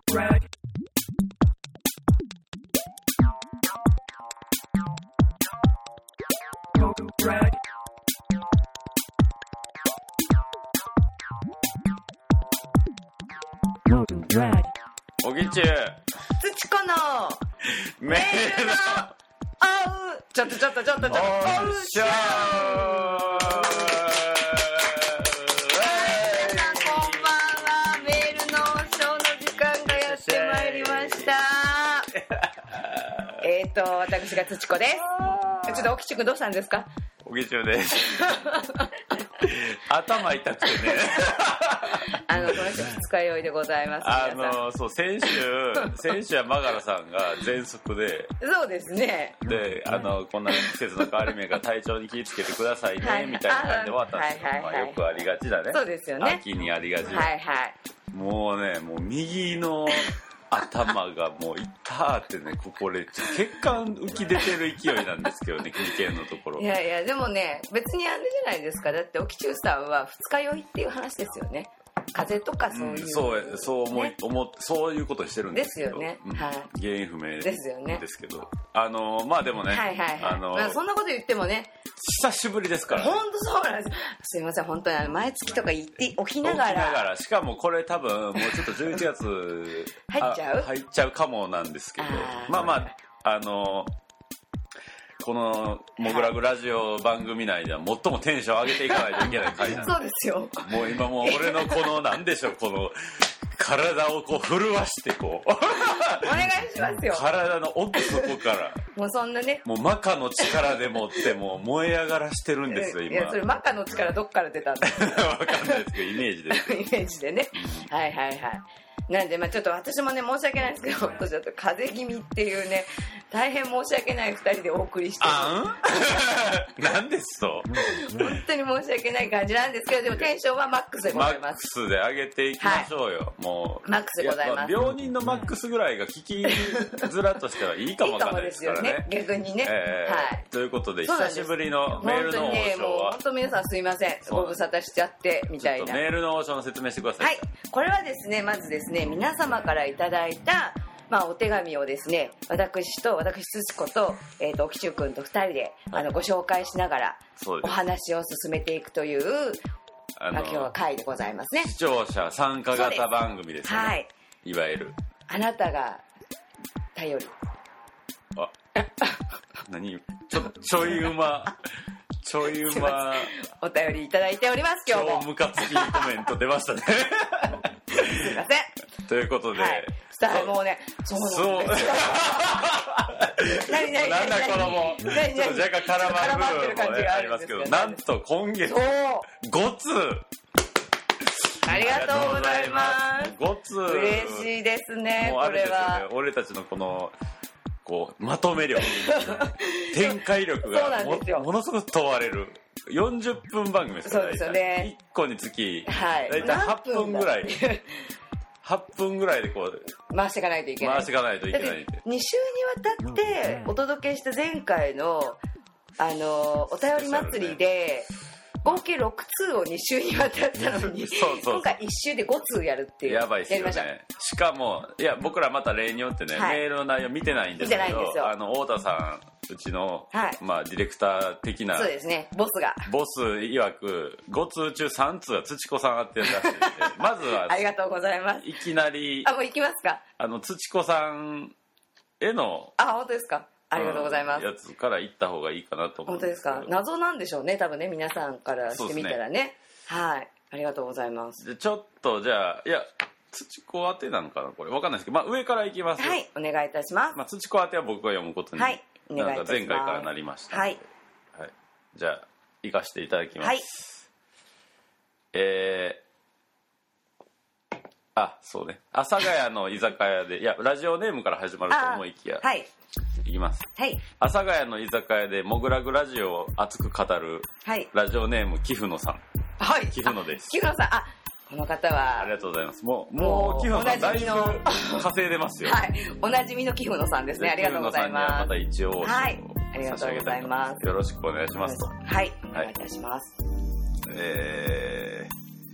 おぎちゅう土子のメールのちょっとおっしゃー皆さんこんばんは。メールのショーの時間がやってまいりました私が土子です。ちょっとおきちくんどうしたんですか？ おぎちゅうです頭痛くてねこの人二日酔いでございます。 そう先週はマガラさんが喘息でそうですね。 でこんな季節の変わり目が体調に気をつけてくださいね、 はいみたいな感じで終わったんですよ、よくありがちだね。 そうですよね。 秋にありがちだ、 はいはい。 もう右の頭がもういったーってね、ここで血管浮き出てる勢いなんですけどね、眉間のところ。 いやいや、でもね、別にあれじゃないですか。だっておきちゅうさんは二日酔いっていう話ですよね。風邪とかそういう、 そういうことしてるんですけど、 ですよね、はい、 原因不明ですよね。 ですけど、まあでもね、 はいはいはい、そんなこと言ってもね、 久しぶりですから、ね、 本当そうなんです。すいません、本当に毎月とか言っておきながら、 しかもこれ多分もうちょっと11月入っちゃうかもなんですけど、まあこのモグラグラジオ番組内では最もテンション上げていかないといけない回なんでそうですよ。 もう今もう俺のこのなんでしょう、この体をこう震わしてこうお願いしますよ。 体の奥底からもうそんなね、 もうマカの力でもってもう燃え上がらしてるんですよ今。 いやそれマカの力どっから出たんですか？ わかんないですけどイメージですイメージでね、はいはいはい。なんでちょっと私もね申し訳ないですけど、ちょっと風邪気味っていうね、大変申し訳ない2人でお送りしてるなんですと本当に申し訳ない感じなんですけど、でもテンションはマックスでございます。 マックスで上げていきましょうよ、はい、もうマックスでございます。 病人のマックスぐらいが聞きづらとしてはいいかもわかんないですからね。いいかもですよね、逆にね、はい。ということで久しぶりのメールの王将は、 本当皆さんすいません、ご無沙汰しちゃってみたいな。 ちょっとメールの王将の説明してください。 はい、これはですね、まずですね、皆様からいただいたお手紙をですね、私土子とおきちゅうくんと2人でご紹介しながらお話を進めていくという今日は会でございますね。 視聴者参加型番組ですね。はい、いわゆるあなたが頼り。 何ちょいうまお便りいただいております。今日も超ムカつきコメント出ましたねすいません。 ということで、はい、 もうね、そうなんだこのもうちょっと若干絡まる部分も、ね、ありますけど、なんと今月5通ありがとうございます。 5通嬉しいですね。 もうあれですよね、俺たちのこのこうまとめ力展開力が ものすごく問われる40分番組ですから。 そうですよね。 1個につき大体8分ぐらい8分ぐらいでこう回していかないといけない。 2週にわたってお届けした前回のお便り祭りで合計6通を2週にわたったのに今回1週で5通やるっていう。 やばいっすよね。しかもいや僕らまた例によってね、メールの内容見てないんですけど、太田さんうちの、ディレクター的な、 そうですね、ボス曰く5通中3通は土子さんあってるらしいんでまずはありがとうございます。 いきなりもう行きますか。 土子さんへの本当ですか。ありがとうございます。 やつから行った方がいいかなと思うんですけど。 本当ですか。謎なんでしょうね、多分ね、皆さんからしてみたらね。はい、ありがとうございます。 ちょっとじゃあ土子宛てなのかなこれ分かんないですけど、上から行きます。 はい、お願いいたします。 土子宛ては僕が読むことに、 お願いいたします。 前回からなりました。 はい、 じゃあ行かせていただきます。はい、そうね、阿佐ヶ谷の居酒屋でラジオネームから始まると思いきや、いきます。阿佐ヶ谷の居酒屋でモグラグラジオを熱く語る、ラジオネーム貴婦野さん。貴婦野です。 貴婦野さん、この方はありがとうございます。もう貴婦野さんだいぶ稼いでますよ。 おなじみの貴婦野さんですね。ありがとうございます。 貴婦野さんにはまた一応ありがとうございます。 よろしくお願いします。 お願いいたします。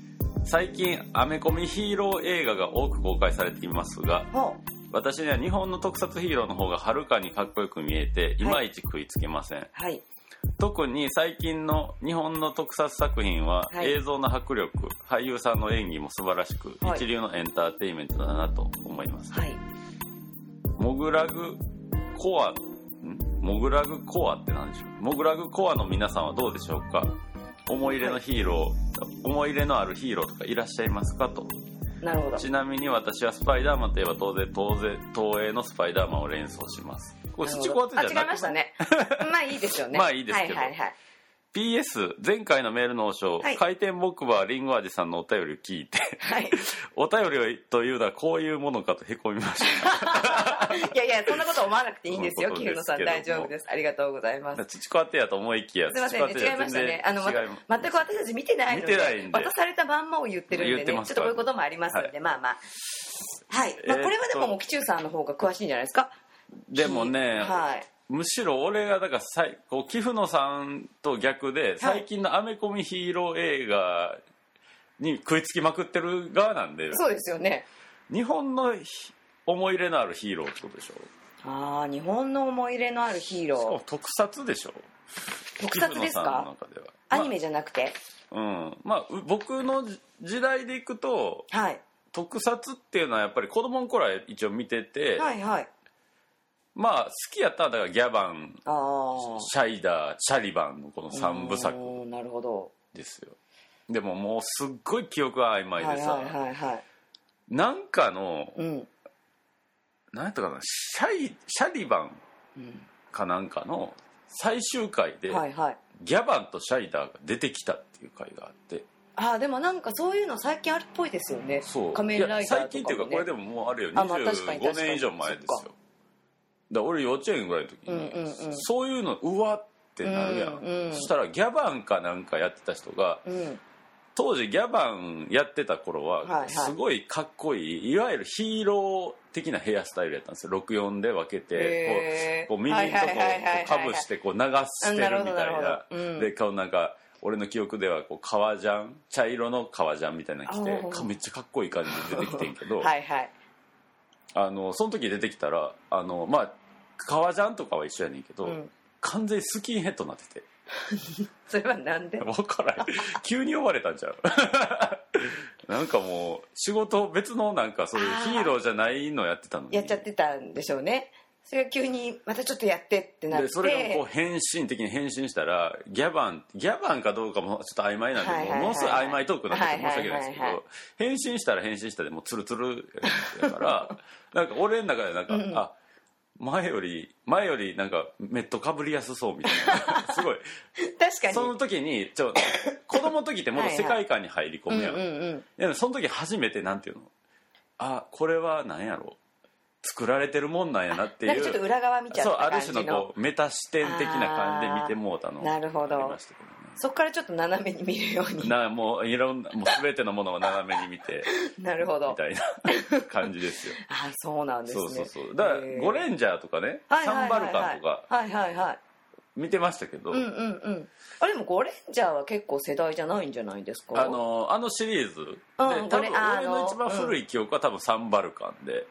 最近アメコミヒーロー映画が多く公開されていますが、私には日本の特撮ヒーローの方がはるかにかっこよく見えていまいち食いつけません、はい、特に最近の日本の特撮作品は映像の迫力、俳優さんの演技も素晴らしく、一流のエンターテインメントだなと思います、はい、モグラグコアって何でしょう。モグラグコアの皆さんはどうでしょうか。思い入れのヒーロー、思い入れのあるヒーローとかいらっしゃいますかと。 なるほど。 ちなみに私はスパイダーマンといえば当然東映のスパイダーマンを連想します。これスチコアツじゃなくて、 違いましたね。まあいいですよね。 まあいいですけど、はいはいはい、PS 前回のメールの応酬、はい、回転木馬リンゴ味さんのお便りを聞いて、はい、お便りというのはこういうものかとへこみましたいやいやそんなこと思わなくていいんですよ。キフノさん大丈夫です。ありがとうございます。 チチコアテやと思いきや、 すいませんね、違いましたね。全く私たち見てないので渡されたまんまを言ってるんでね、ちょっとこういうこともありますので、はい、まあまあはい、まあ、これはでももうキチュウさんの方が詳しいんじゃないですか。 でもね、はい、むしろ俺がだからこうキフノさんと逆で最近のアメコミヒーロー映画に食いつきまくってる側なんで。 そうですよね。 日本の思い入れのあるヒーローってことでしょ。 ああ、日本の思い入れのあるヒーロー。 しかも特撮でしょ。 特撮ですか。アニメじゃなくて、 まあ僕の時代でいくと、はい、特撮っていうのはやっぱり子供の頃は一応見てて、はいはい、まあ好きやったらだからギャバン、シャイダー、シャリバンのこの3部作ですよ。でももうすっごい記憶が曖昧でさ、はいはいはいはい、なんかの、なんやったかな、シャリバンかなんかの最終回で、はいはい、ギャバンとシャイダーが出てきたっていう回があって、 でもなんかそういうの最近あるっぽいですよね。そう、仮面ライダーとかもね。最近っていうかこれでももうあるよ、25年以上前ですよ。だ俺幼稚園ぐらいの時に、そういうのうわってなるやん、そしたらギャバンかなんかやってた人が、当時ギャバンやってた頃はすごいかっこいい、いわゆるヒーロー的なヘアスタイルやったんですよ。64で分けてこう耳のとこかぶしてこう流してるみたいな。で顔なんか俺の記憶ではこう革ジャン、茶色の革ジャンみたいなの着てめっちゃかっこいい感じで出てきてんけどはい、はい、その時出てきたらまあ革ジャンとかは一緒やねんけど、完全にスキンヘッドになっててそれはなんで分からない急に呼ばれたんちゃうなんかもう仕事別のなんかそういうヒーローじゃないのやってたのにやっちゃってたんでしょうね。それが急にまたちょっとやってってなって、でそれがこう変身的に変身したらギャバンかどうかもちょっと曖昧なんで、ものすごい曖昧トークになって申し訳ないですけど、変身したら変身したでもうツルツルやからなんか俺の中でなんか、前よりなんかメットかぶりやすそうみたいなすごい確かにその時に子供の時ってもっと世界観に入り込むやん。いやその時初めてなんていうの、これは何やろう、作られてるもんなんやなっていう、 なんかちょっと裏側見ちゃった感じの、 そうある種のこうメタ視点的な感じで見てもうたのなるほど、ありましたけどね。そこからちょっと斜めに見るようにもういろんなもう全てのものを斜めに見てなるほどみたいな感じですよそうなんですね。 そうだからゴレンジャーとかね、サンバルカンとか見てましたけど、でもゴレンジャーは結構世代じゃないんじゃないですか。 あのシリーズで多分俺の一番古い記憶は多分サンバルカンで、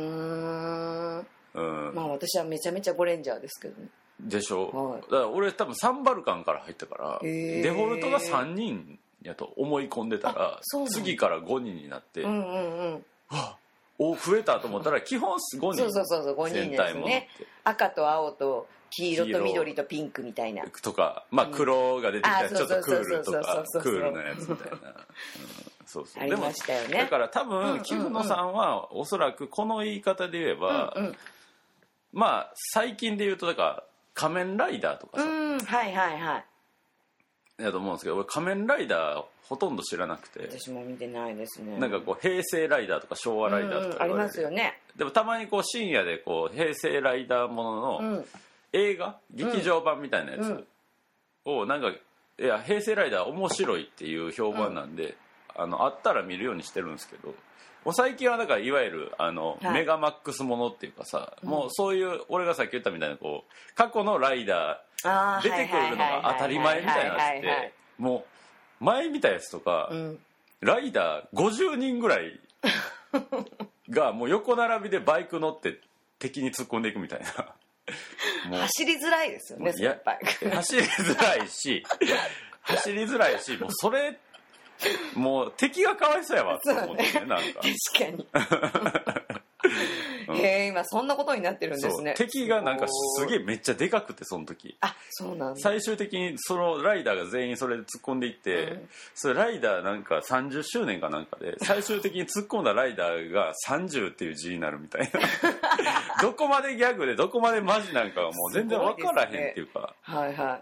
まあ私はめちゃめちゃゴレンジャーですけどね。でしょ、だから俺多分サンバルカンから入ったから、デフォルトが3人やと思い込んでたら次から5人になって、増えたと思ったら基本5人、 そう5人ですね。赤と青と黄色と緑とピンクみたいなとか、まあ黒が出てきたらちょっとクールとかクールなやつみたいなそうありましたよね。 だから多分キフノさんはおそらくこの言い方で言えば、まあ最近で言うとだから仮面ライダーとかさ、 はいはいはいだと思うんですけど、俺仮面ライダーほとんど知らなくて。 私も見てないですね。 なんかこう平成ライダーとか昭和ライダーとかありますよね。 でもたまにこう深夜でこう平成ライダーものの映画、劇場版みたいなやつをなんか、いや平成ライダー面白いっていう評判なんで、あったら見るようにしてるんですけど、もう最近はだからいわゆるメガマックスものっていうかさ、もうそういう俺がさっき言ったみたいなこう過去のライダー出てくるのが当たり前みたいなやつって、もう前見たやつとか、 ライダー50人ぐらいがもう横並びでバイク乗って敵に突っ込んでいくみたいなもう走りづらいですよね、バイク走りづらいしもうそれもう敵がかわいそうやわって思ってね、なんか確かに今そんなことになってるんですね。 敵がなんかすげえめっちゃでかくて、その時そうなんだ。 最終的にそのライダーが全員それで突っ込んでいって、それライダーなんか30周年かなんかで最終的に突っ込んだライダーが30っていう字になるみたいなどこまでギャグでどこまでマジなんかはもう全然分からへんっていうか、 はいはい、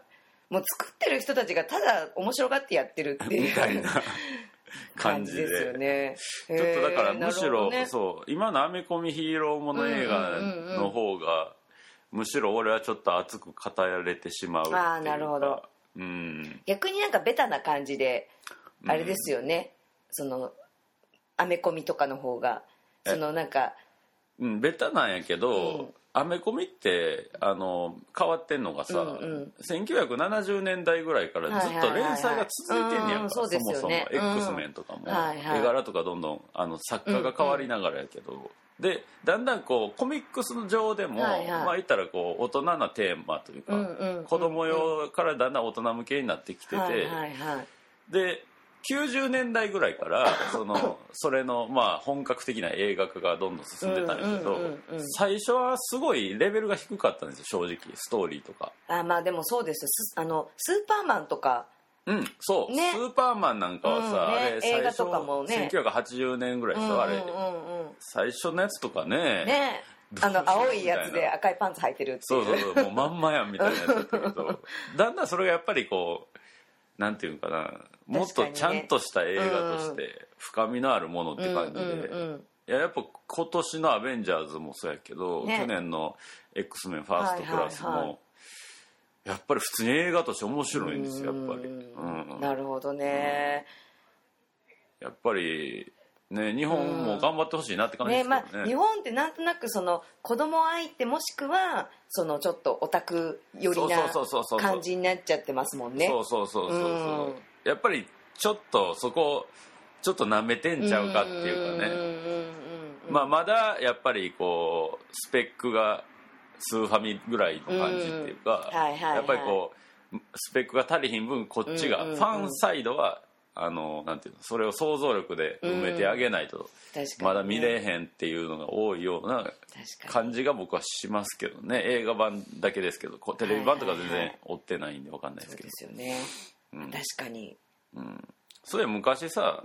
もう作ってる人たちがただ面白がってやってるっていうみたいな感じですよね。 ちょっとだからむしろ、そう今のアメコミヒーローもの映画の方がむしろ俺はちょっと熱く語られてしまうっていうか。 なるほど、逆になんかベタな感じであれですよね、そのアメコミとかの方がそのなんかベタなんやけど、アメコミって変わってんのがさ、1970年代ぐらいからずっと連載が続いてんねやんか、そもそも X メンとかも、絵柄とかどんどん作家が変わりながらやけど、でだんだんこうコミックス上でも、まあ言ったらこう大人なテーマというか、子供用からだんだん大人向けになってきてて、で90年代ぐらいからそれのまあ本格的な映画化がどんどん進んでたんやけど、最初はすごいレベルが低かったんですよ、正直ストーリーとか。 まあでもそうですスーパーマンとか、 そう、スーパーマンなんかはさ、あれ映画とかもね 1980年ぐらいでしょ、あれ最初のやつとかね青いやつで赤いパンツ履いてるっていう、 そうもうまんまやんみたいなやつだったけどだんだんそれがやっぱりこうなんていうかな、もっとちゃんとした映画として深みのあるものって感じで、やっぱ今年のアベンジャーズもそうやけど、去年の X メンファーストクラスもやっぱり普通に映画として面白いんですよ、やっぱり。 なるほどね。 やっぱりね、日本も頑張ってほしいなって感じですけどね。 日本ってなんとなくその子供相手もしくはそのちょっとオタク寄りな感じになっちゃってますもんね。 やっぱりちょっとそこちょっと舐めてんちゃうかっていうかね。まだやっぱりこうスペックがスーファミぐらいの感じっていうか、やっぱりこうスペックが足りひん分こっちがファンサイドはなんていうの、それを想像力で埋めてあげないとまだ見れへんっていうのが多いような感じが僕はしますけどね。映画版だけですけどテレビ版とか全然追ってないんで分かんないですけど。 そうですよね、確かに。 それ昔さ、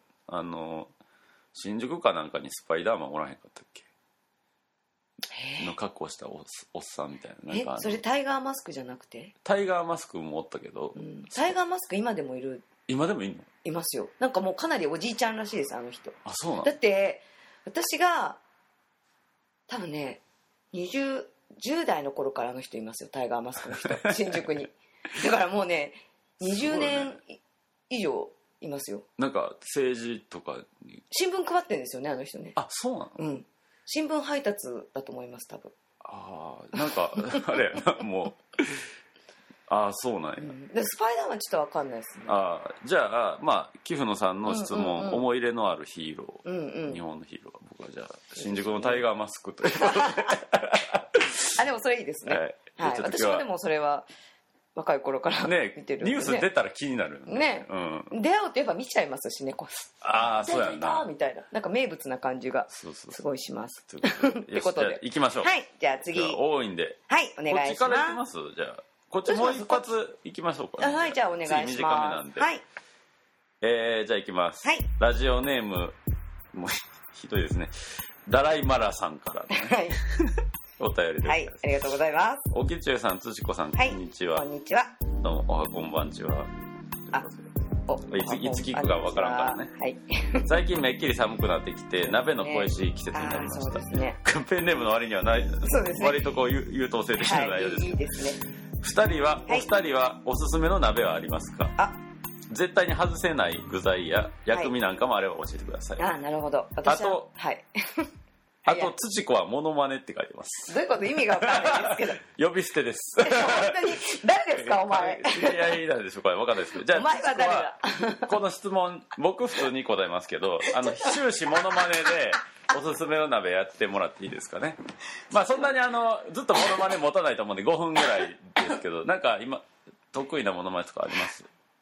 新宿かなんかにスパイダーマンおらへんかったっけの格好したおっさんみたいな。なんかそれタイガーマスクじゃなくて？ タイガーマスクもおったけど、 タイガーマスク今でもいる。 今でもいんの？ いますよ。なんかもうかなりおじいちゃんらしいです、あの人。 そうなの？ だって私が多分ね10代の頃からあの人いますよ、タイガーマスクの人新宿に。だからもうね20年以上いますよ。 なんか政治とかに新聞配ってるんですよね、あの人ね。 そうなの？ 新聞配達だと思います、多分。 なんかあれやなもうそうなんや、 でスパイダーマンちょっと分かんないですね。 じゃあ貴船さんの質問、思い入れのあるヒーロー、日本のヒーローは僕はじゃあ新宿のタイガーマスクということででもそれいいですね、私もでもそれは若い頃から見てるんで、 ニュース出たら気になるね、出会うといえば見ちゃいますしね、 そうやなみたいな、なんか名物な感じがすごいします。 ということで行きましょう。 じゃあ次多いんでお願いします。 こっちから行きます？じゃあこっちもう一発行きましょうか、 じゃあお願いします。 短めなんで、じゃあ行きます、ラジオネームもうひどいですね、ダライマラさんからの、お便りです。 ありがとうございます。 おきちゅうさん、つちこさん、こんにちは。 こんにちは。 どうも、こんばんちは。いつ聞くかわからんからね。最近めっきり寒くなってきて鍋の恋しい季節になりました。ペンネームの割にはない割とこう優等生的な内容です。 いいですね。 お二人はおすすめの鍋はありますか？絶対に外せない具材や薬味なんかもあれば教えてください。 なるほど。 あとあと土子はモノマネって書いてます。 どういうこと、意味が分かんないですけど呼び捨てです。 本当に誰ですかお前。 知り合いなんでしょうか、分かんないですけど。じゃあお前は誰だ。 この質問僕普通に答えますけど、終始モノマネでおすすめの鍋やってもらっていいですかね。まあそんなにずっとモノマネ持たないと思うんで5分ぐらいですけど、なんか今得意なモノマネとかあります？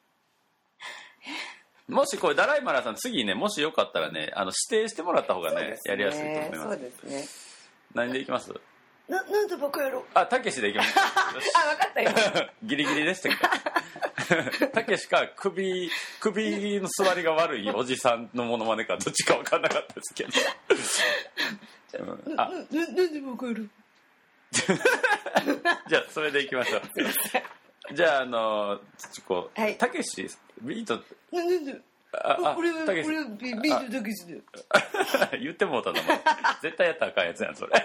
もしこれダライマラさん次ね、もしよかったらね指定してもらった方が ねやりやすいと思います。 そうですね。 何でいきます？ なんでバカ野郎。 たけしでいきます。 分かったよ。 ギリギリでしたけど。たけしか首の座りが悪いおじさんのモノマネかどっちか分かんなかったですけど。 なんでバカ野郎。 じゃあそれでいきましょう。じゃあこうたけしビートなんで俺はビートたけしで言ってもうたの絶対やったらあかんやつやんそれ。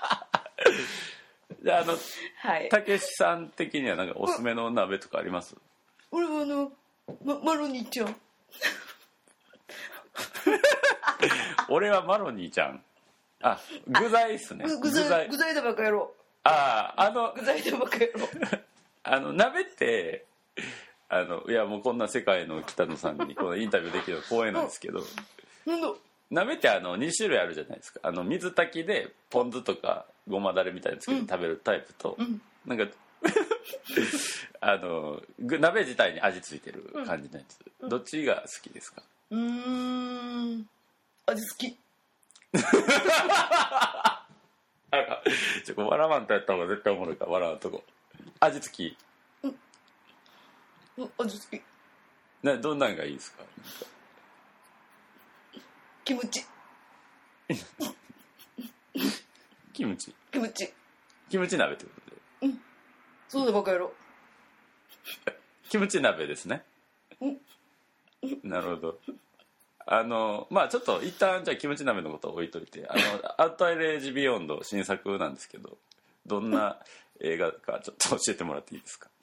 じゃあたけしさん的にはなんかおすすめの鍋とかあります？ 俺はマロニーちゃん。 俺はマロニーちゃん。具材っすね。 具材だバカ野郎。 具材だバカ野郎。 鍋っていやもうこんな世界の北野さんにこのインタビューできるの光栄なんですけど、鍋って2種類あるじゃないですか。水炊きでポン酢とかごまだれみたいにつけて食べるタイプと、なんか鍋自体に味付いてる感じのやつ、どっちが好きですか？ 味好き。 笑わんとやった方が絶対おもろいから笑わんとこ。味付き。 味付き。 どんなんがいいですか？ キムチ。 キムチ。 キムチ鍋ってことで。 そうだバカ野郎。 キムチ鍋ですね。なるほど。まあちょっと一旦じゃあキムチ鍋のことを置いといて、アウトレイジビヨンド新作なんですけど、どんな映画かちょっと教えてもらっていいですか？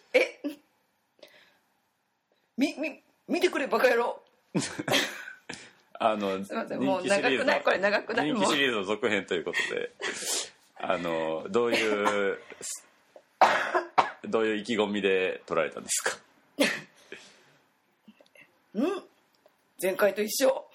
見てくれバカ野郎。すいません、もう長くないこれ長くない。 人気シリーズの続編ということでどういう意気込みで撮られたんですか？ 前回と一緒。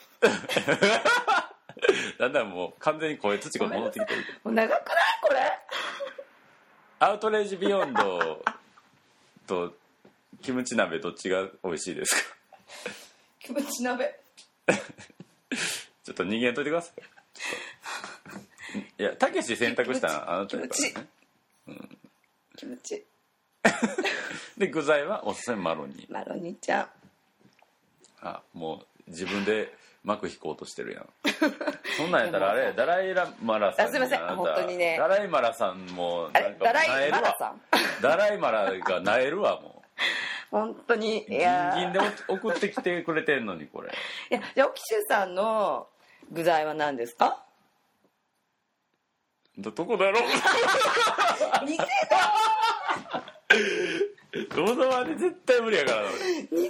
だんだんもう完全に声土子戻ってきてる。 もう長くないこれ。 アウトレイジビヨンドとキムチ鍋どっちが美味しいですか？ キムチ鍋。 ちょっと逃げんといてください。いやたけし選択したのあなたやからね。 キムチ。 で具材はおすすめマロニーちゃん。もう自分で幕引こうとしてるやん。そんなんやったらあれダライマラさん。 すいません本当にね。 ダライマラさんもなんかダライマラさん。 ダライマラがなえるわもう。 本当にギンギンで送ってきてくれてんのにこれ。 いやじゃあ沖修さんの具材は何ですか？ どこだろう。 似てた。どのまで絶対無理やからな。 似てね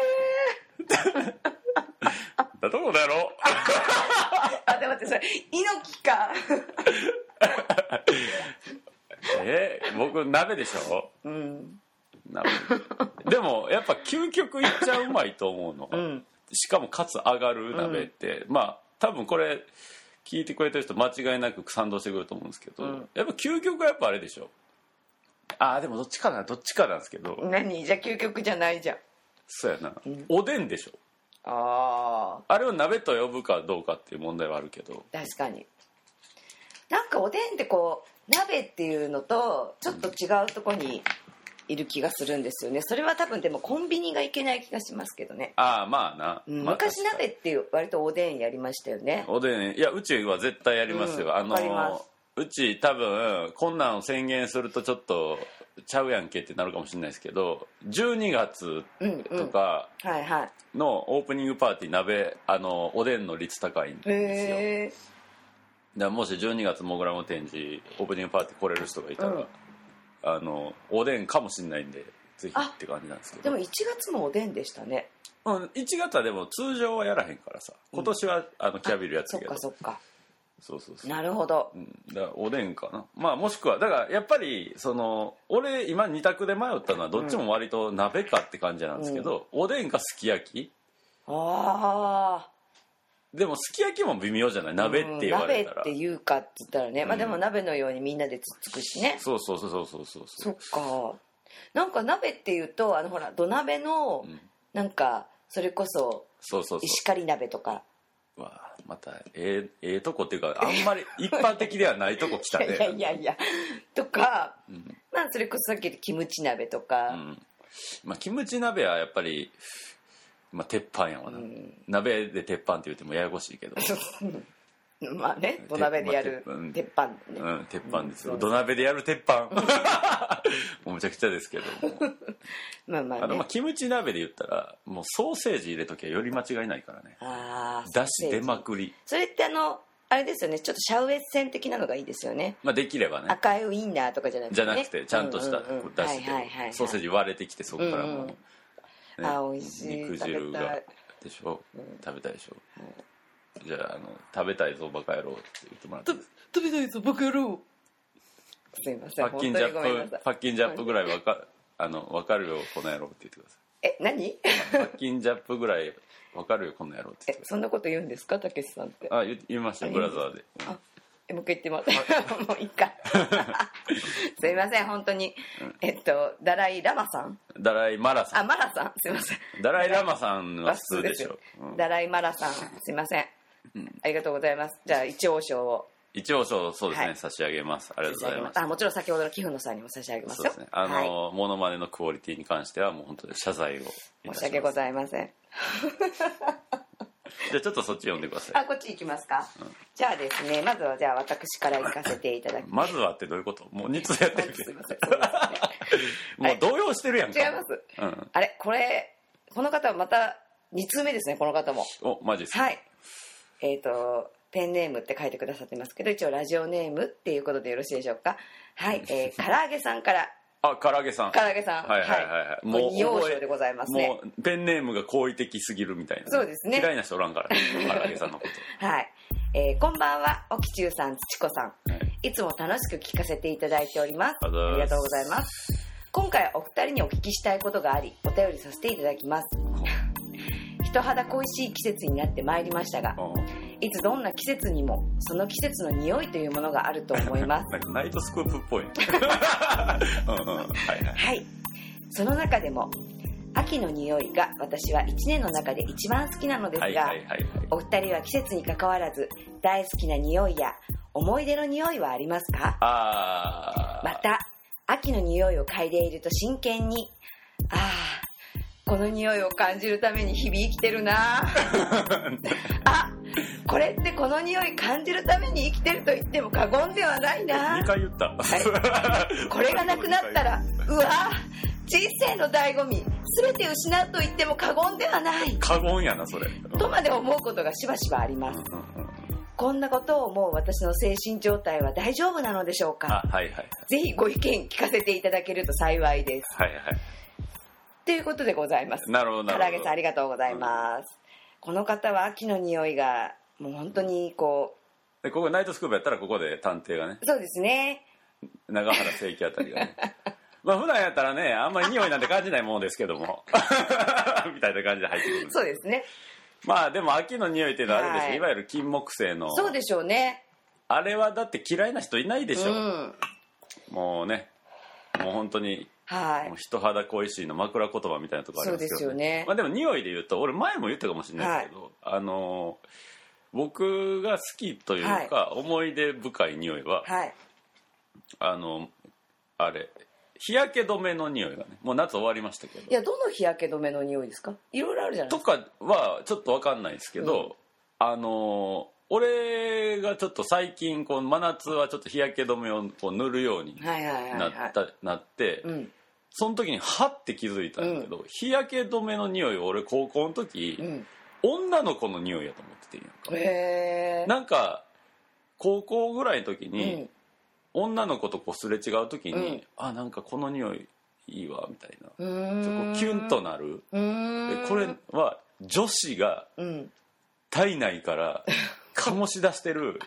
どこだろう。 で待ってそれ猪木か。 僕鍋でしょ。でもやっぱ究極いっちゃうまいと思うの、しかもかつ上がる鍋って、まあ多分これ聞いてくれてる人間違いなく賛同してくると思うんですけど、やっぱ究極はやっぱあれでしょ。でもどっちかなんですけど。 何じゃあ究極じゃないじゃん。 そうやな、おでんでしょ。あれを鍋と呼ぶかどうかっていう問題はあるけど。 確かになんかおでんってこう鍋っていうのとちょっと違うとこにいる気がするんですよね。それは多分でもコンビニがいけない気がしますけどね。 まあな、 昔鍋っていう割とおでんやりましたよね。 おでん、いやうちは絶対やりますよ。 わかります。 うち多分こんなんを宣言するとちょっとちゃうやんけってなるかもしれないですけど、12月とかのオープニングパーティー鍋おでんの率高いんですよ。だからもし12月もぐらの展示オープニングパーティー来れる人がいたら、おでんかもしれないんでぜひって感じなんですけど。 でも1月もおでんでしたね。 1月はでも通常はやらへんからさ、今年はキャビルやってるけど、 そっかなるほど、 だからおでんかな。まあもしくはだからやっぱり俺今2択で迷ったのはどっちも割と鍋かって感じなんですけど、おでんかすき焼き。 ああでもすき焼きも微妙じゃない、鍋って言われたら。 鍋って言うかって言ったらね、まあでも鍋のようにみんなでつっつくしね。 そうそっか。なんか鍋っていうとほら土鍋のなんかそれこそ石狩鍋とか。 わまたええとこっていうかあんまり一般的ではないとこ来たね。 いやとか、まあそれこそさっき言ったキムチ鍋とか。 まあキムチ鍋はやっぱり。まあ、鉄板やわな、鍋で鉄板って言ってもややこしいけどまあね土鍋でやる鉄板ね、 鉄板ですよ、土鍋でやる鉄板もうむちゃくちゃですけどもまあね、キムチ鍋で言ったらもうソーセージ入れときゃより間違いないからね。だし出まくり。 それってあれですよね、ちょっとシャウエッセン的なのがいいですよね。 まあできればね、 赤いウインナーとかじゃなくて、 ちゃんとしただしでソーセージ割れてきてそこからもう美味しい肉汁がでしょ、食べたいでしょ、じゃあ食べたいぞバカ野郎って言ってもらって食べたいぞバカ野郎。すいません、 パッキンジャップぐらいわかるよこの野郎って言ってください。 何パッキンジャップぐらいわかるよこの野郎って言ってください。 そんなこと言うんですかたけしさんって。 言いましたブラザーで。 もう一回言ってもらってもういいかすいません本当にダライラマさんダライマラさんマラさんすいません。 ダライラマさんは普通でしょ。 ダライマラさんすいません、ありがとうございます。じゃあ一応賞をそうですね、差し上げます。ありがとうございます。 もちろん先ほどの寄付のさんにも差し上げますよ。 そうですね、モノマネのクオリティに関してはもう本当に謝罪をいたします。 申し訳ございませんじゃあちょっとそっち読んでください。 こっち行きますか、じゃあですね、まずはじゃあ私から行かせていただきます。まずはってどういうこと？もう2つやってるけどもう動揺してるやんか。 違います、あれこの方はまた2通目ですね。この方もマジですか。 はい、ペンネームって書いてくださってますけど、一応ラジオネームっていうことでよろしいでしょうか。はい、唐揚げさんから。 唐揚げさん。 はいもう要所でございますね。 もうペンネームが好意的すぎるみたいな。 そうですね。 嫌いな人おらんからね唐揚げさんのことはい、こんばんは沖中さん土子さん、いつも楽しく聞かせていただいております。ありがとうございます。今回お二人にお聞きしたいことがありお便りさせていただきます。人肌恋しい季節になってまいりましたが、いつどんな季節にもその季節の匂いというものがあると思いますなんかナイトスクープっぽいはい、その中でも秋の匂いが私は1年の中で一番好きなのですが、お二人は季節に関わらず大好きな匂いや思い出の匂いはありますか？また秋の匂いを嗅いでいると真剣にこの匂いを感じるために日々生きてるなこれってこの匂い感じるために生きてると言っても過言ではないな。 2回言った、 これがなくなったら人生の醍醐味全て失うと言っても過言ではない。 過言やなそれとまで思うことがしばしばあります。こんなことを思う私の精神状態は大丈夫なのでしょうか？ぜひご意見聞かせていただけると幸いです。ということでございます。 なるほど。 唐揚げさんありがとうございます。この方は秋の匂いがもう本当にここナイトスクープやったらここで探偵がね。 そうですね。 長原聖輝あたりがねまあ普段やったらねあんまり匂いなんて感じないものですけどもみたいな感じで入ってくる。 そうですね。 まあでも秋の匂いっていうのはあれでしょ、いわゆる金木犀の。 そうでしょうね。あれはだって嫌いな人いないでしょ、もうねもう本当にもう人肌恋しいの枕言葉みたいなところありますけど、 そうですよね。 まあ、でも匂いで言うと俺前も言ったかもしれないですけど、僕が好きというか、思い出深い匂いは、あれ日焼け止めの匂いがね、もう夏終わりましたけど。 いやどの日焼け止めの匂いですか？いろいろあるじゃないですか。とかはちょっと分かんないですけど、俺がちょっと最近こう真夏はちょっと日焼け止めをこう塗るようになって、その時にハッて気づいたんだけど、日焼け止めの匂いを俺高校の時、女の子の匂いやと思っててんやんか。なんか高校ぐらいの時に、女の子とこうすれ違う時に、なんかこの匂いいいわみたいな、そこキュンとなる。でこれは女子が体内から醸し出してる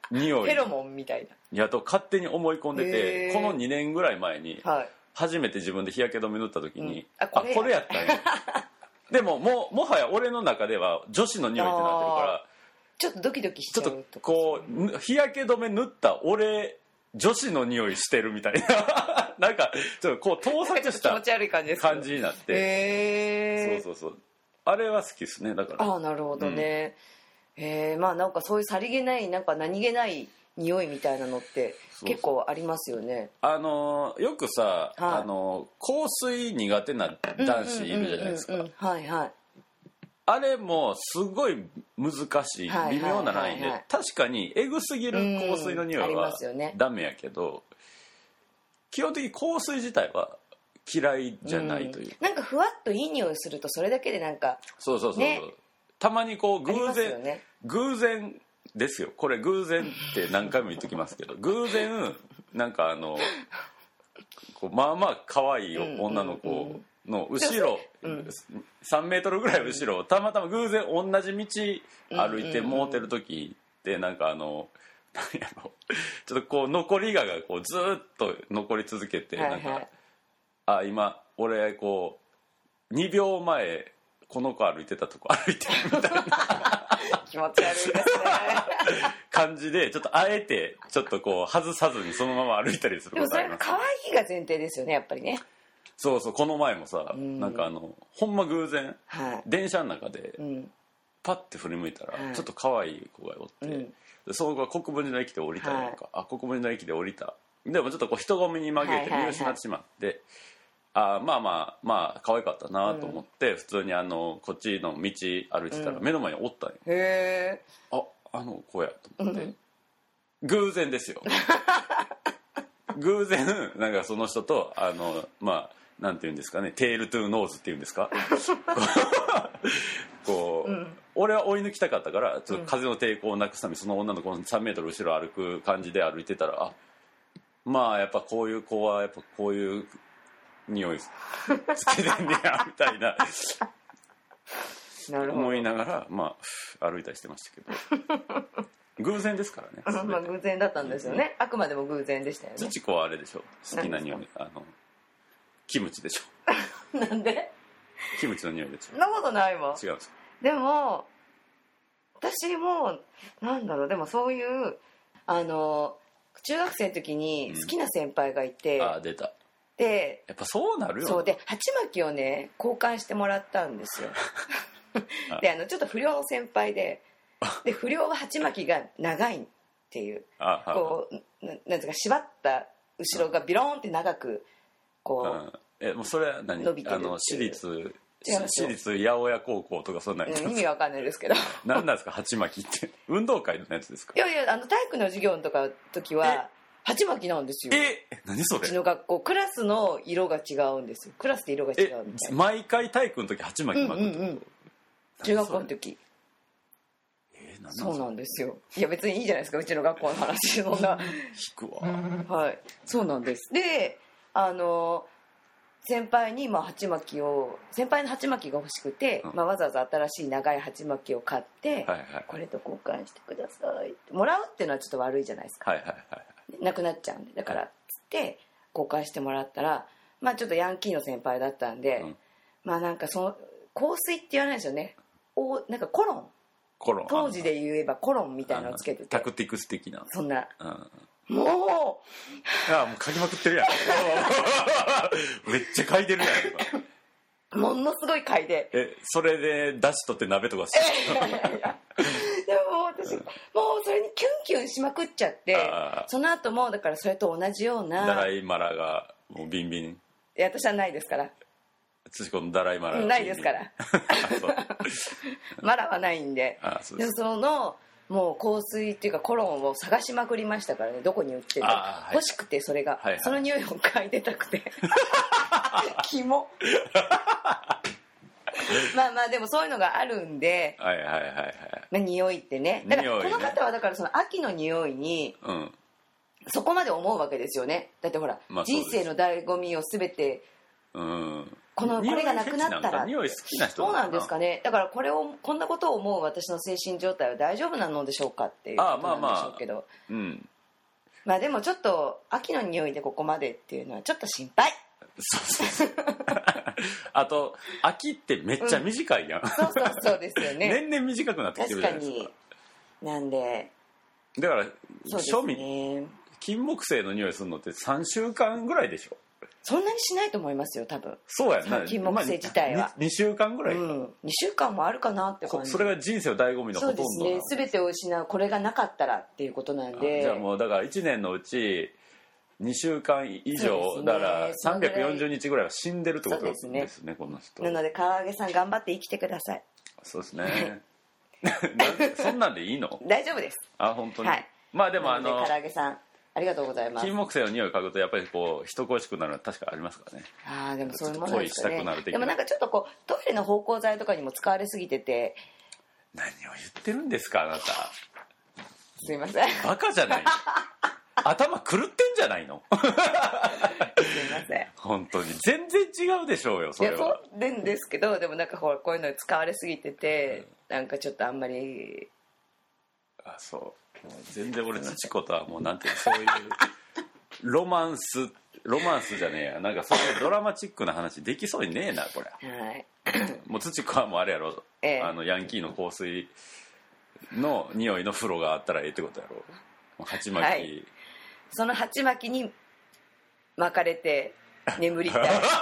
匂いフェロモンみたいなやと勝手に思い込んでて、この2年ぐらい前に初めて自分で日焼け止め塗った時に、これやったんやでももはや俺の中では女子の匂いってなってるからちょっとドキドキしちゃうとか、 ちょっとこう日焼け止め塗った俺女子の匂いしてるみたいななんかちょっとこう盗撮した感じになってそうあれは好きですね。だからなるほどね、まあなんかそういうさりげないなんか何気ない匂いみたいなのって結構ありますよね。 よくさ、香水苦手な男子いるじゃないですか。あれもすごい難しい微妙なラインで、確かにエグすぎる香水の匂いはダメやけど、基本的に香水自体は嫌いじゃないという、 なんかふわっといい匂いするとそれだけでなんかそう、ね、たまにこう偶然ですよ、これ偶然って何回も言っときますけど偶然なんかこうまあまあ可愛い女の子の後ろ、3メートルぐらい後ろをたまたま偶然同じ道歩いてもうてる時ってなんかなんやろちょっとこう残りがこうずっと残り続けて、なんか今俺こう2秒前この子歩いてたとこ歩いてるみたいな気持ち悪いですね感じでちょっとあえてちょっとこう外さずにそのまま歩いたりすることあります。 でもそれ可愛いが前提ですよね、やっぱりね。 そうこの前もさ、なんかほんま偶然、電車の中でパッて振り向いたら、ちょっと可愛い子がおって、その子が国分寺の駅で降りたりとか、国分寺の駅で降りた、でもちょっとこう人混みに紛れて見失ってしまって、まあ可愛かったなと思って、普通にこっちの道歩いてたら目の前におったんよ。 へー、あの子やと思って、偶然ですよ偶然なんかその人とまあなんていうんですかね、テールトゥーノーズっていうんですかこう、俺は追い抜きたかったからちょっと風の抵抗をなくすためにその女の子の3メートル後ろ歩く感じで歩いてたら、まあやっぱこういう子はやっぱこういう匂いつけてんねやみたいな思いながらまあ歩いたりしてましたけど偶然ですからね。 まあ偶然だったんですよね、あくまでも偶然でしたよね。 土子はあれでしょ、好きな匂いキムチでしょなんでキムチの匂いでしょ。 そんなことないわ。 違うんですか。 でも私もなんだろう、でもそういう中学生の時に好きな先輩がいて、 出た。 でやっぱそうなるよね。 そうで鉢巻きをね交換してもらったんですよでちょっと不良の先輩で不良は鉢巻きが長いっていう、こうなんですか、縛った後ろがビローンって長くこう、もうそれは何、 伸びてる私立八百屋高校とかそんなん、 意味わかんないですけど何なんですか鉢巻きって運動会のやつですか。 いや体育の授業とか時は鉢巻きなんですよ。 何それ。 うちの学校クラスの色が違うんですよ。クラスで色が違うみたいな。 毎回体育の時鉢巻き巻くってこと、 中学校の時。そうなんですよ。いや別にいいじゃないですか、うちの学校の話そんな引くわはいそうなんです。で先輩に先輩の鉢巻きが欲しくて、わざわざ新しい長い鉢巻きを買って、これと交換してくださいってもらうっていうのはちょっと悪いじゃないですか、なくなっちゃうんで、だからつって交換してもらったら、ちょっとヤンキーの先輩だったんで、なんかその香水って言わないですよね、なんかコロン当時で言えばコロンみたいなのをつけてて、 タクティクス的なそんな、 もう嗅ぎまくってるやんめっちゃ嗅いでるやんものすごい嗅いで、 それで出しとって鍋とかしてでも私もうそれにキュンキュンしまくっちゃって、その後もだからそれと同じようなダライマラがもうビンビン、 私はないですから、 土子のダライマラないですからマラはないんで、でもそのもう香水っていうかコロンを探しまくりましたからね、どこに売ってるか、欲しくてそれが、その匂いを嗅いでたくてキモでもそういうのがあるんで、匂いってね、だからこの方はだからその秋の匂いにそこまで思うわけですよね。だってほら、人生の醍醐味を全てこれがなくなったら匂い好きな人そうなんですかね。だからこんなことを思う私の精神状態は大丈夫なのでしょうかっていうことなんでしょうけど、まあでもちょっと秋の匂いでここまでっていうのはちょっと心配。 そうあと秋ってめっちゃ短いやん、 そうですよね。 年々短くなってきてるじゃないですか。 確かに。なんでだから庶民金木犀の匂いするのって3週間ぐらいでしょ。 そんなにしないと思いますよ多分。 そうやな。 金木犀自体は、 2週間ぐらい、 2週間もあるかなって感じ。 それが人生の醍醐味のほとんど。 そうですね。全てを失うこれがなかったらっていうことなんで。 じゃあもうだから1年のうち2週間以上、だから340日ぐらいは死んでるってことですね、この人。 なので唐揚げさん頑張って生きてください。 そうですねそんなんでいいの？ 大丈夫です。 本当に、まあでも唐揚げさんありがとうございます。 金木犀の匂いを嗅ぐとやっぱりこう人恋しくなるのは確かありますからね。 でもそういうものですよね。 恋したくなる的な。 でもなんかちょっとこうトイレの芳香剤とかにも使われすぎてて。 何を言ってるんですかあなた。 すいません。 バカじゃない頭狂ってんじゃないのすいません。 本当に全然違うでしょうよそれは。 そうなんですけど、でもなんかこういうのに使われすぎてて、なんかちょっとあんまり。 そう全然俺土子とはもうなんていうそういうロマンスじゃねえや、なんかそういうドラマチックな話できそうにねえなこれもう土子はもうあれやろ、ヤンキーの香水の匂いの風呂があったらええってことやろ。鉢巻き、 その鉢巻きに巻かれて眠りたい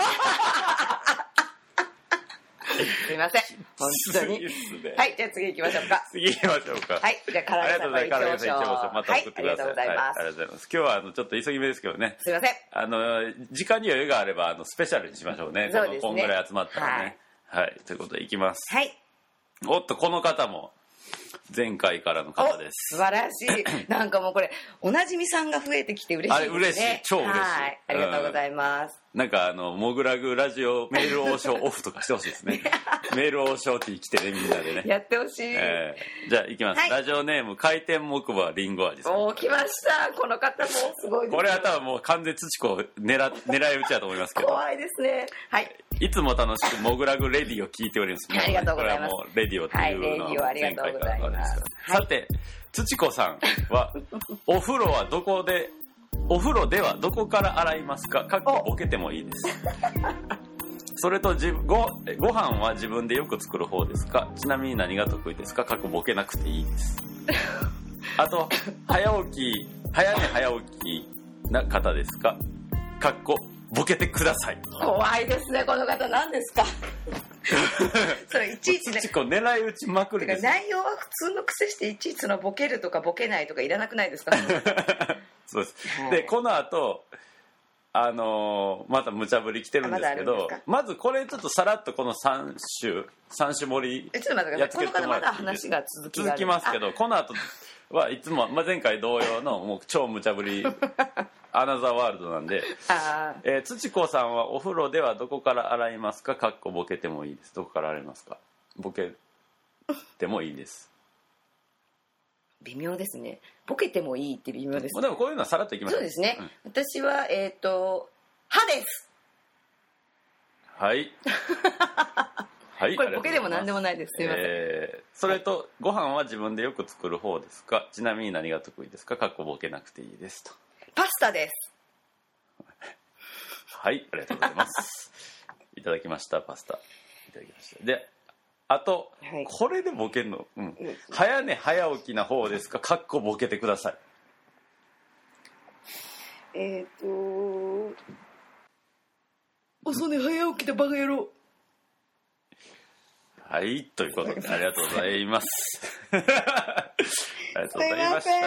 すいません本当に。はい、じゃあ次行きましょうか。 次行きましょうか。 はい、じゃあ唐揚げさんから行きましょう。 また送ってください。 ありがとうございます。 ありがとうございます。今日はちょっと急ぎ目ですけどね。 すいません。 時間に余裕があればスペシャルにしましょうね。 そうですね。 こんぐらい集まったらね。はい、ということで行きます。 はい。 おっとこの方も前回からの方です。 素晴らしい。なんかもうこれおなじみさんが増えてきて嬉しいですね。 嬉しい、超嬉しい。 はい、ありがとうございます。 なんかモグラグラジオメール王将オフとかしてほしいですねメール王将って来てねみんなでねやってほしい、 じゃあいきます、ラジオネーム回転木馬リンゴ味さん。 来ました。この方もすごいです。 これは多分もう完全土子を狙い撃ちだと思いますけど怖いですね。はい、 いつも楽しくモグラグレディを聞いております。 ありがとうございます。 これはもうレディオっていうのを前回からあるんですが、さて土子さんはお風呂ではどこから洗いますか？かっこボケてもいいですそれとご飯は自分でよく作る方ですか？ちなみに何が得意ですか？かっこボケなくていいですあと早起きな方ですか？かっこボケてください。 怖いですねこの方。何ですかそれいちいちね狙い撃ちまくりです。 内容は普通の癖していちいちのボケるとかボケないとかいらなくないですかそうです、はい、でこの後また無茶ぶり来てるんですけど、まずこれちょっとさらっとこの3種盛りちょっと待ってください。この方まだ話が続きますけど、この後はいつも、前回同様のもう超無茶ぶりアナザーワールドなんで土子さんはお風呂ではどこから洗いますか？かっこボケてもいいです。どこから洗いますか？ボケてもいいです。 微妙ですね。ボケてもいいって微妙です、ね、 でもこういうのはさらっといきましょう。 そうですね、私は歯ですはいはい、 これボケでも何でもないです。すいません。 それとご飯は自分でよく作る方ですか？ちなみに何が得意ですか？かっこボケなくていいですと。 パスタですはいありがとうございますいただきました。パスタいただきました。であと、これでボケんの、早寝早起きな方ですか？かっこボケてください。 遅寝早起きだバカ野郎。 はいということでありがとうございますありがとうございました。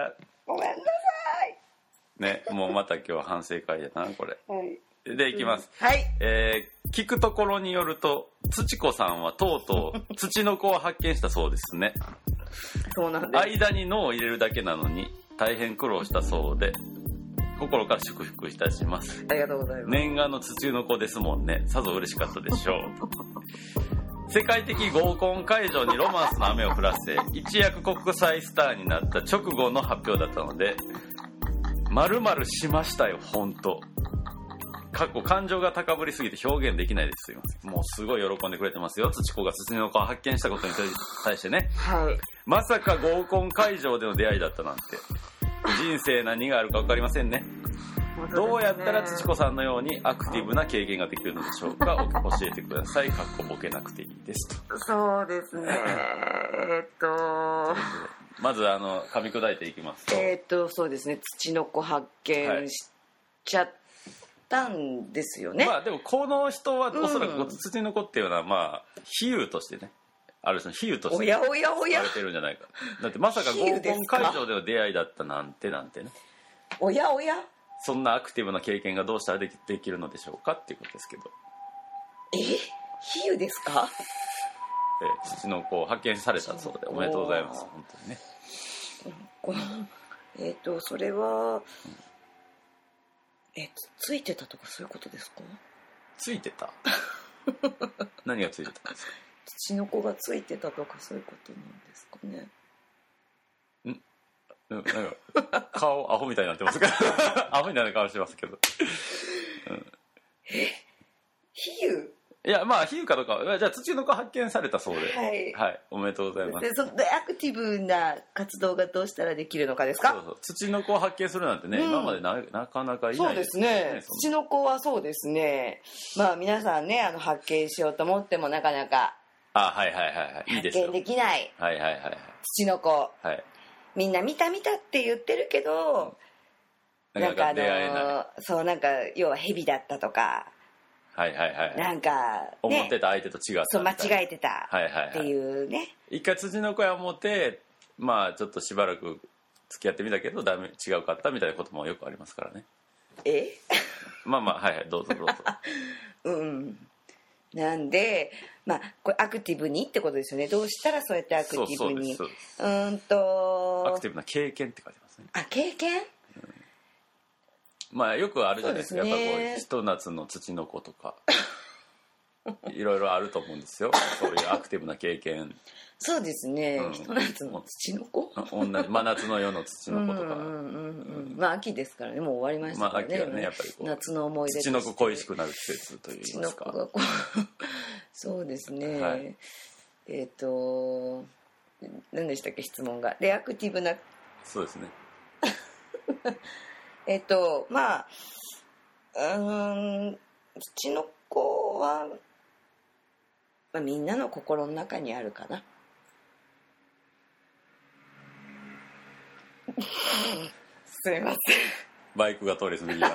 ごめんなさいね。もうまた今日は反省会やなこれ、でいきます、聞くところによると土子さんはとうとう土の子を発見したそうですねそうなんです。 間に脳を入れるだけなのに大変苦労したそうで心から祝福いたします。 ありがとうございます。 念願の土の子ですもんね。さぞ嬉しかったでしょう世界的合コン会場にロマンスの雨を降らせ一躍国際スターになった直後の発表だったので〇〇しましたよ本当感情が高ぶりすぎて表現できないです。すいません。もうすごい喜んでくれてますよ。土子が土の子を発見したことに対してね。 はい。 まさか合コン会場での出会いだったなんて。人生何があるか分かりませんね。どうやったら土子さんのようにアクティブな経験ができるのでしょうか。教えてください。ボケなくていいですと。 そうですね。 まず噛み砕いていきますと。そうですね。土の子発見しちゃったんですよね。 まあでもこの人はおそらく土の子っていうのはまあ比喩としてね。ある種の比喩として言われてるんじゃないか。だってまさか合コン会場での出会いだったなんてね。 おやおや。 そんなアクティブな経験がどうしたらできるのでしょうかっていうことですけど。 比喩ですか？ 土の子を発見されたそうでおめでとうございます。本当にね。それはついてたとかそういうことですか？ ついてた？何がついてたんですか？ 土の子がついてたとかそういうことなんですかね。 なんか顔アホみたいになってますけどアホみたいな顔してますけど、 比喩？ いやまあ比喩かどうかじゃあ土の子発見されたそうで、 はい、 おめでとうございます。 でそのアクティブな活動がどうしたらできるのかですか？ そう土の子を発見するなんてね、今まで なかなかいないですね。 そうですね。土の子はそうですね。まあ皆さんね発見しようと思ってもなかなか発見できない土の子、 はい、 みんな見たって言ってるけど、なんか出会えない。 そうなんか要は蛇だったとか、なんか、ね、 思ってた相手と違った、 そう間違えてたっていうね。 一回土の子や思ってまあちょっとしばらく付き合ってみたけど違うかったみたいなこともよくありますからね。まあどうぞなんでまあこれアクティブにってことですよね。どうしたらそうやってアクティブにアクティブな経験って書いてますね。 経験、 まあよくあるじゃないですか。やっぱこうひと夏の土の子とかいろいろあると思うんですよ。そういうアクティブな経験。 そうですね。ひと夏の土の子同じ真夏の夜の土の子とかまあ秋ですからね。もう終わりましたからね。 まあ秋はねやっぱりこう夏の思い出土の子恋しくなる季節といいますか。 そうですね。何でしたっけ質問が。でアクティブな。 そうですね。 まあ土の子は、まあ、みんなの心の中にあるかな。すみません。 バイクが通り過ぎま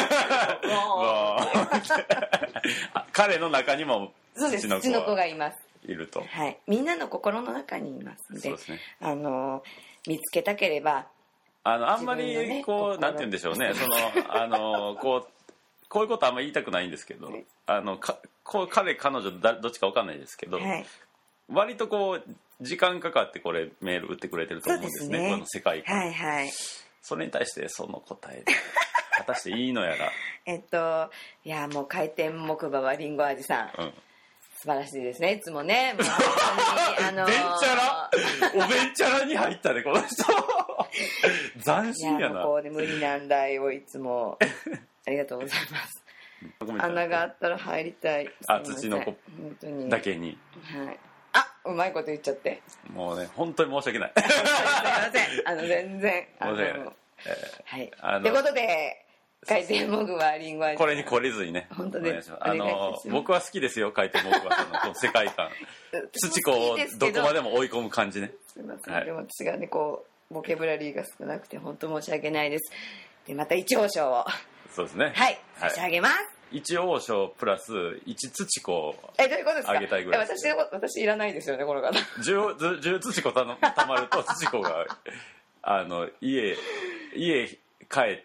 した彼の中にも土の子がいます。いると。 はい。みんなの心の中にいますので、 そうですね。 見つけたければ。 あんまりこうなんて言うんでしょうね。こういうことあんまり言いたくないんですけど、彼女どっちか分かんないですけど、割とこう時間かかってこれメール打ってくれてると思うんですね。この世界観。それに対してその答え果たしていいのやら。 いやもう回転木馬はりんご味さん。素晴らしいですね。いつもね。もう本当におべんちゃらに入ったねこの人。斬新やな。 いやもうこうね無理難題をいつもありがとうございます。穴があったら入りたい。 土の子だけに。 うまいこと言っちゃって。 もうね本当に申し訳ない。 すいません。全然。 申し訳ない。 はい。ということで。回転木馬はリンゴ味。 これに懲りずにね。 本当です。 僕は好きですよ回転木馬さんのこの世界観。土子をどこまでも追い込む感じね。 すみません。でも私がねこうボキャブラリーが少なくて本当申し訳ないです。でまた一王将を。 そうですね。 差し上げます。 一王将プラス一土子をどういうことですか。 あげたいぐらい。 私いらないですよねこの方。 10土子たまると土子が家帰って。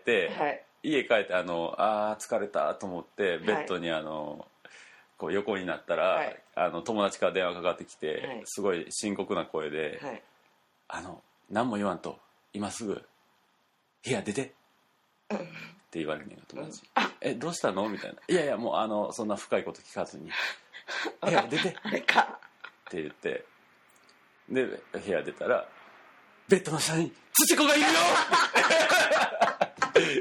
家帰って疲れたと思ってベッドにこう横になったら、友達から電話かかってきて、すごい深刻な声で、何も言わんと今すぐ部屋出てって言われるね友達。どうしたのみたいな。いやいやもうそんな深いこと聞かずに部屋出てって言ってで部屋出たらベッドの下に土子がいるよ10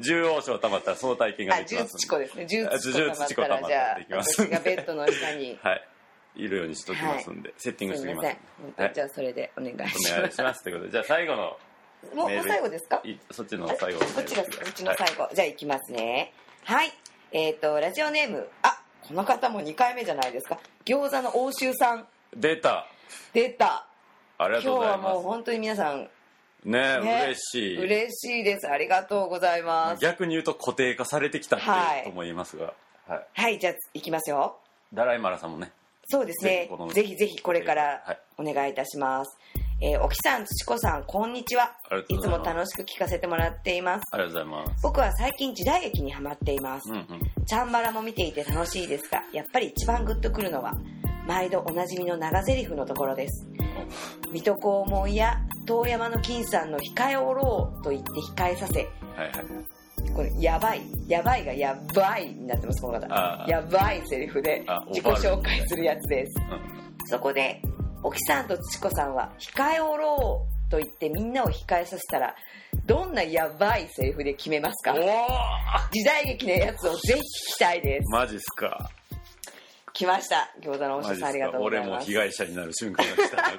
10王将たまったらその体験ができます。 10土子ですね。10土子たまったら、じゃあ私がベッドの下にはいいるようにしときますんで、セッティングしてきます。すみません。 じゃあそれでお願いします。 お願いしますということで、じゃあ最後のもう最後ですか？ そっちの最後。 こっちがうちの最後。じゃあいきますね。はい。ラジオネーム、この方も2回目じゃないですか。餃子の欧州さん。 出た。ありがとうございます。今日はもう本当に皆さんね嬉しい。 嬉しいです。ありがとうございます。 逆に言うと固定化されてきたってと思いますが。 はい、じゃあいきますよ。 ダライマラさんもね。 そうですね。ぜひぜひこれからお願いいたします。沖さん、土子さん、こんにちは。いつも楽しく聞かせてもらっています。 ありがとうございます。 僕は最近時代劇にハマっています。チャンバラも見ていて楽しいですが、やっぱり一番グッとくるのは毎度おなじみの長台詞のところです。水戸黄門や遠山の金さんの控えおろうと言って控えさせ、これやばいがやばいになってます。この方やばいセリフで自己紹介するやつです。そこで沖さんと土子さんは控えおろうと言ってみんなを控えさせたらどんなやばいセリフで決めますか？時代劇のやつをぜひ聞きたいです。 マジっすか？ 来ました。餃子のおしさん、ありがとうございます。 俺も被害者になる瞬間が来たなこういう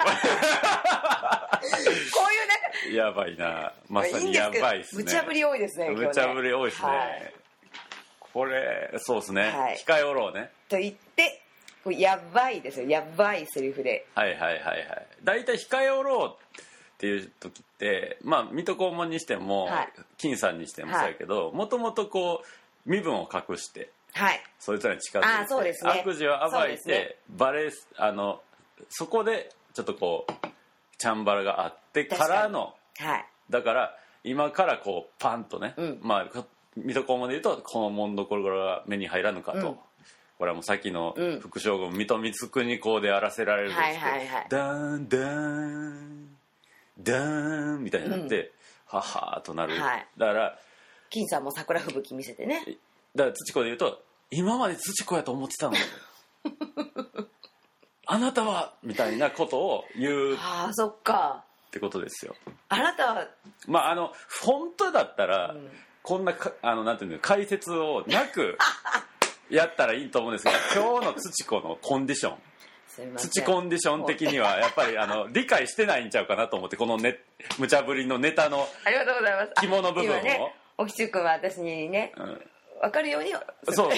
やばいな、まさにやばいっすね。 無茶ぶり多いですね。 無茶ぶり多いですね。これそうですね。控えおろうね。 と言ってやばいですよ。やばいセリフで。 だいたい控えおろうっていう時って水戸黄門にしても金さんにしてもそうやけど、もともとこう身分を隠して。そいつらに近づいて、悪事を暴いてそこでちょっとこうチャンバラがあってからの、だから今からこうパンとね、水戸黄門でいうとこの紋所が目に入らぬかと、これはもうさっきの副将軍水戸光圀公でやらせられるんですけど、ダーンダーンダーンみたいになって、ははーとなる。だから金さんも桜吹雪見せてね。 だから土子で言うと今まで土子やと思ってたのあなたはみたいなことを言うそっかってことですよ。 あなたは本当だったら、こんななんていうの解説をなくやったらいいと思うんですけど今日の土子のコンディション土コンディション的にはやっぱり理解してないんちゃうかなと思って、この無茶ぶりのネタのありがとうございます肝の部分を沖中君は私にね、分かるようにそう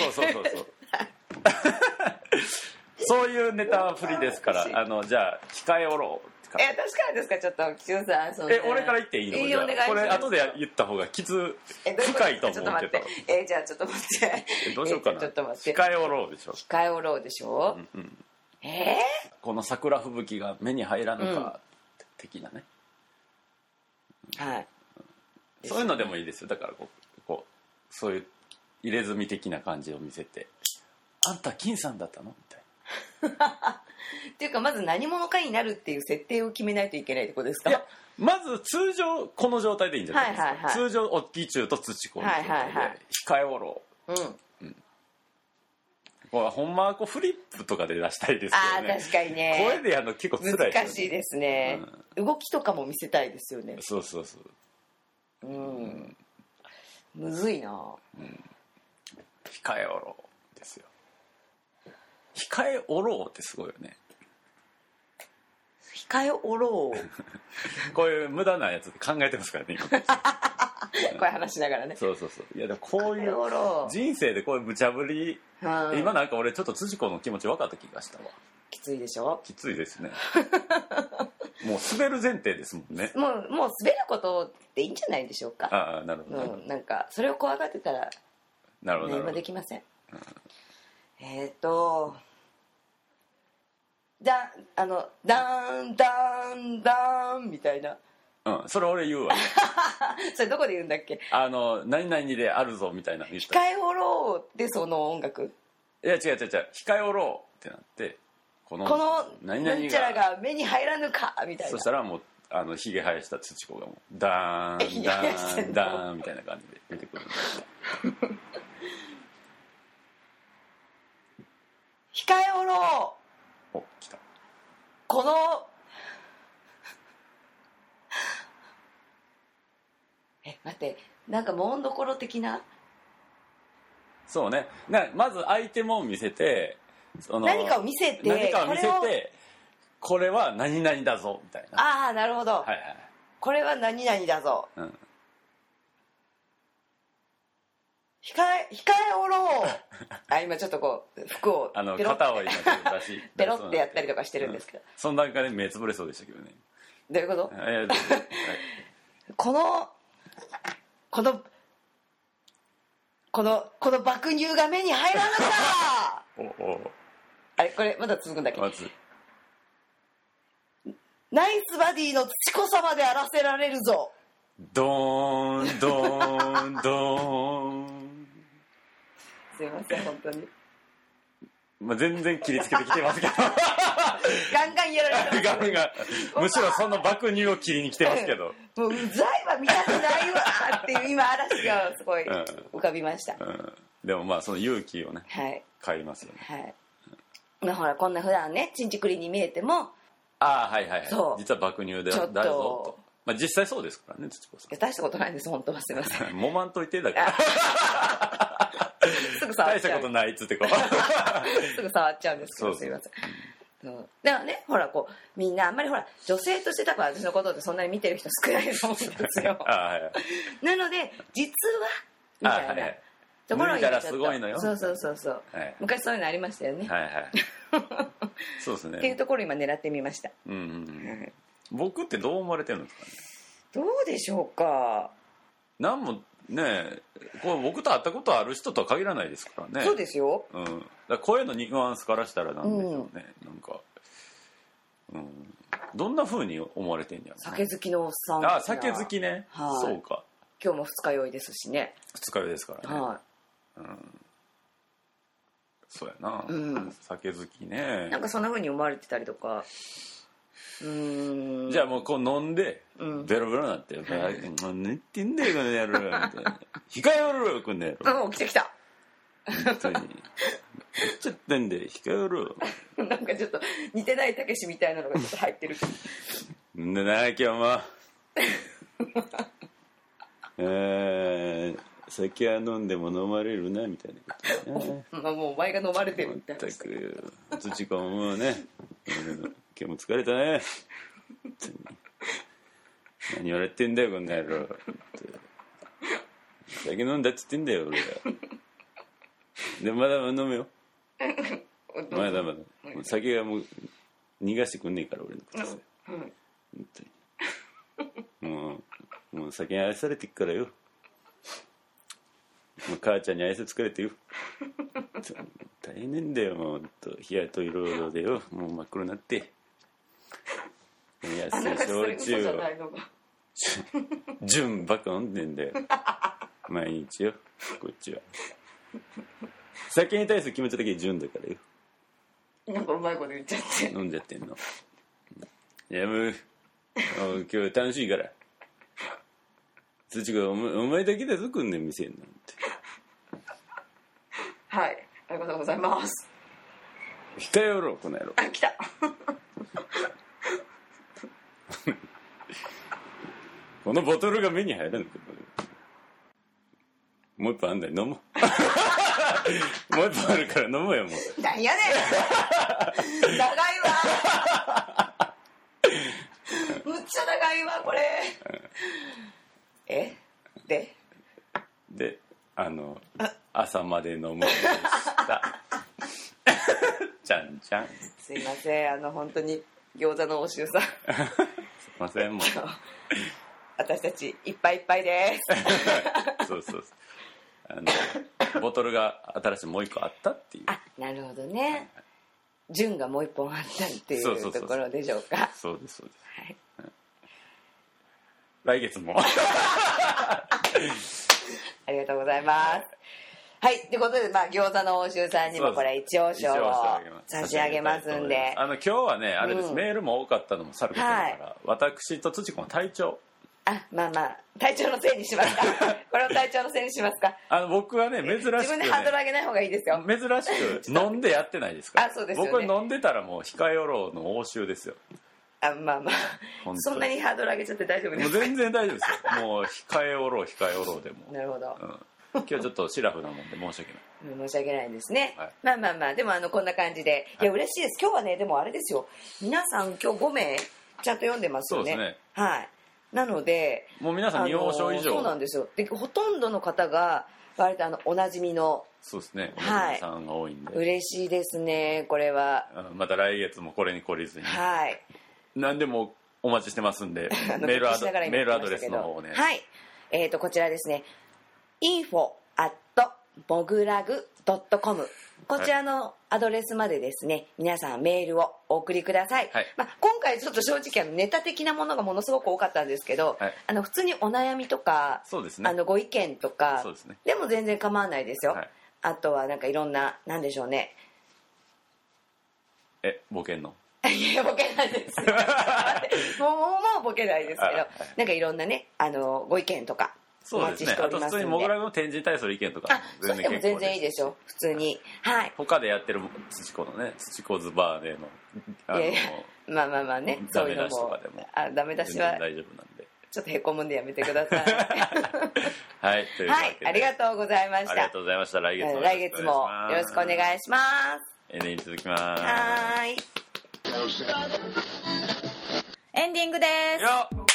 そういうネタは振りですからじゃあ控えおろう。 確かにですか？ちょっと沖中さん俺から言っていいの？じゃあこれ後で言った方が深いと思うけど。 じゃあちょっと待ってどうしようかな。控えおろうでしょ。 控えおろうでしょ。 この桜吹雪が目に入らぬか的なね。そういうのでもいいですよ。だからこうそういう入れ墨的な感じを見せて、あんた金さんだったのみたいなっていうか、まず何者かになるっていう設定を決めないといけないってことですか？いや、 まず通常この状態でいいんじゃないですか。通常おっきい中と土子の状態で控えおろう。これほんまはフリップとかで出したいですけどね。 確かにね。 声でやるの結構辛いですよね。 難しいですね、動きとかも見せたいですよね。 そうむずいな、 控えおろうですよ。控えおろうってすごいよね。 控えおろうこういう無駄なやつ考えてますからね今こういう話しながらね。 そういやでもこういう人生でこういう無茶ぶり、今なんか俺ちょっと土子の気持ち分かった気がしたわ。 きついでしょ？ きついですねもう滑る前提ですもんね。 もう滑ることでいいんじゃないでしょうか。 なるほど、 なんかそれを怖がってたら何もできません。ダーンみたいな。 それ俺言うわそれどこで言うんだっけ？ 何々であるぞみたいな。 控えおろうでその音楽。 いや違う控えおろうってなって、この何々ちゃらが目に入らぬかみたいな。 そしたらもうひげ生やした土子がもうダーンダーンダーンみたいな感じで出てくるんです控えおろう。 お、来た。 この待って、なんかもんどころ的な。 そうね、まずアイテムを見せて、 何かを見せてこれは何々だぞみたいな。 ああ、なるほど、 はいはい、 これは何々だぞ、うん、控えおろう今ちょっとこう服を肩を今ちょっと出しペロってやったりとかしてるんですけど、 その段階で目つぶれそうでしたけどね。 どういうこと？この爆乳が目に入らぬかあれ、これまだ続くんだっけ？ナイスバディの土子様であらせられるぞ。 ドーンドーンドーンすいません、本当に。 全然切りつけてきてますけどガンガンやられてます、ね、 むしろその爆乳を切りに来てますけどもううざいわ、見たくないわっていう今嵐がすごい浮かびました、 でもまあその勇気をね、買いますよね、ほらこんな普段ねちんちくりに見えても、 はいはい、実は爆乳でだぞと、実際そうですからね、土子さん。 大したことないんです、本当は。すいませんもまんといてだからすぐ触っちゃう、大したことないっつってこうすぐ触っちゃうんですけど、すいません。でもね、ほらこうみんなあんまりほら女性として多分私のことってそんなに見てる人少ないと思うんですよなので実はみたいなところにちょっと、すごいのよ。そう、昔そういうのありましたよね。 そうですね。 っていうところを今狙ってみました。 僕ってどう思われてるんですかね。 どうでしょうか。 なんもね、これ僕と会ったことある人とは限らないですからね。 そうですよ。 だから声のニュアンスからしたらなんでしょうね。なんか、どんな風に思われてんやろ。 酒好きのおっさん。 酒好きね。そうか。 今日も二日酔いですしね。 二日酔いですからね。そうやな、酒好きね。 なんかそんな風に思われてたりとか。 じゃあもうこう飲んでベロベロになって「何言ってんだよこの野郎」みたいな「控えろこの野郎」 来た本当にちょっとんで控えろなんかちょっと似てないたけしみたいなのがちょっと入ってるんでな今日も酒は飲んでも飲まれるなみたいなことねもうお前が飲まれてるみたいな。 土子ももうね今日も疲れたね何言われてんだよこんな野郎酒飲んだっつってんだよ俺はでまだ飲めよまだ酒がもう逃がしてくんねえから俺の口さ本当にもう酒に愛されてっからよもう母ちゃんに愛想疲れてよ大変だよもう日雇い労働でよもう真っ黒になって安い焼酎を純ばっか飲んでんだよ毎日よこっちは酒に対する気持ちだけ純だからよなんかうまいこと言っちゃって飲んじゃってんのいやもう今日楽しいから土子お前だけだぞこんな店なんてはいありがとうございます控えろこの野郎来たこのボトルが目に入らんのかもう一本あんだよ飲もうもう一本あるから飲もうよもう何やねん長いわむっちゃ長いわこれで朝まで飲むでしたちゃんちゃんすいません本当に餃子のおしゅうさんすいませんもう私たちいっぱいいっぱいですそうボトルが新しいもう一個あったっていうなるほどね純がもう一本あったっていうところでしょうかそうです、はい、来月もありがとうございますはいということで餃子の王将さんにもこれ一応賞を差し上げますんで今日はねあれです、メールも多かったのもさることながら、私と土子の体調まあ体調のせいにしますかこれを体調のせいにしますか僕はね珍しくね自分でハードル上げない方がいいですよ珍しく飲んでやってないですからそうですよね僕は飲んでたらもう控えおろうの応酬ですよまあそんなにハードル上げちゃって大丈夫ですか？ もう全然大丈夫ですよ。もう控えおろうでも。 なるほど、 今日ちょっとシラフなもんで申し訳ない。申し訳ないですね、はい、まあでもこんな感じで、いや嬉しいです。今日はねでもあれですよ、皆さん今日5名ちゃんと読んでますよね。そうですね、はい。なのでもう皆さん2票以上、 そうなんですよ。でほとんどの方が割とおなじみの、 そうですね、おなじみさんが多いんで、 嬉しいですねこれは。 また来月もこれに懲りずに、 はい、 何でもお待ちしてますんでメールアドレスの方をね、 はい、こちらですね、info@mogulag.com、 こちらのアドレスまでですね、皆さんメールをお送りください、はい。今回ちょっと正直ネタ的なものがものすごく多かったんですけど、はい、普通にお悩みとか、 そうですね、 ご意見とかそうですね、 でも全然構わないですよ、はい。あとはなんかいろんな、なんでしょうね、 ボケんのいやボケないですもうボケないですけど、はい、なんかいろんなねご意見とかお待ちしておりますんで。 あと普通にモグラグの展示に対する意見とか全然結構です。それでも全然いいでしょ普通に、はい。 他でやってる土子のね、土子ズバーでのまあね、そういうのもダメ出しは大丈夫なんで、 ちょっとへこむんでやめてくださいはい、というわけで、 はい、ありがとうございました。 ありがとうございました。来月もよろしくお願いします。 エンディング続きます。 はい、エンディングです。 よっ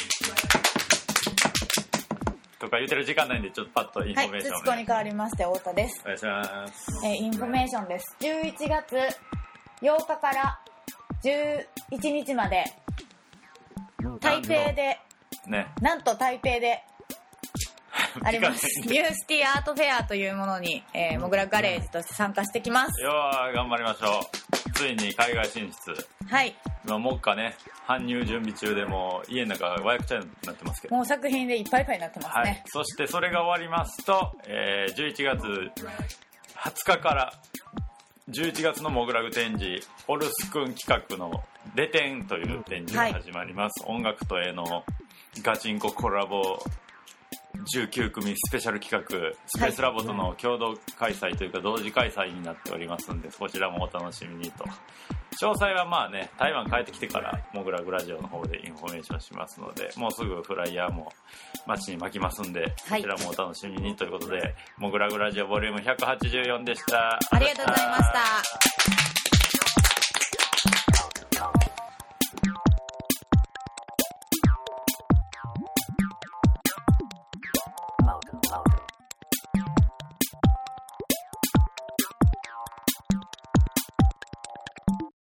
とか言ってる時間ないんで、ちょっとパッとインフォメーション、 はい、土子に代わりまして太田です。 お願いします。 インフォメーションです。11月8日から11日まで台北で、 ね、 なんと台北でありますニューシティアートフェアというものに、モグラガレージとして参加してきます。 よー、頑張りましょう。ついに海外進出。 はい。 今目下ね、搬入準備中でもう家の中和訳茶になってますけど、 もう作品でいっぱいいっぱいになってますね、はい。 そしてそれが終わりますと、11月20日から11月のモグラグ展示、オルスくん企画のレテンという展示が始まります、はい。音楽と絵のガチンココラボ19組スペシャル企画、スペースラボとの共同開催というか同時開催になっておりますので、こちらもお楽しみにと。詳細はまあね、台湾帰ってきてからモグラグラジオの方でインフォメーションしますので、もうすぐフライヤーも街に巻きますんで、こちらもお楽しみにということで、モグラグラジオボリューム184でした。 ありがとうございました。